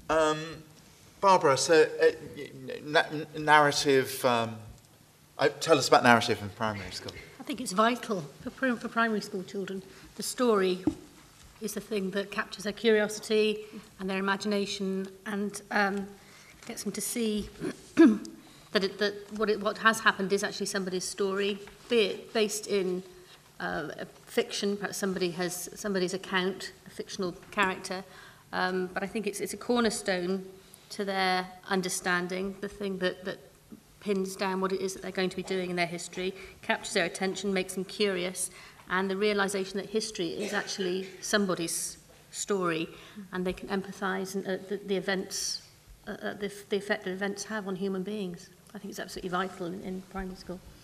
Barbara, so narrative, tell us about narrative in primary school. I think it's vital for primary school children. The story is the thing that captures their curiosity and their imagination and gets them to see that what has happened is actually somebody's story, be it based in a fiction, perhaps somebody's account, a fictional character. But I think it's a cornerstone to their understanding, the thing that pins down what it is that they're going to be doing in their history, captures their attention, makes them curious, and the realisation that history is actually somebody's story, and they can empathise and the events, the effect that events have on human beings. I think it's absolutely vital in primary school.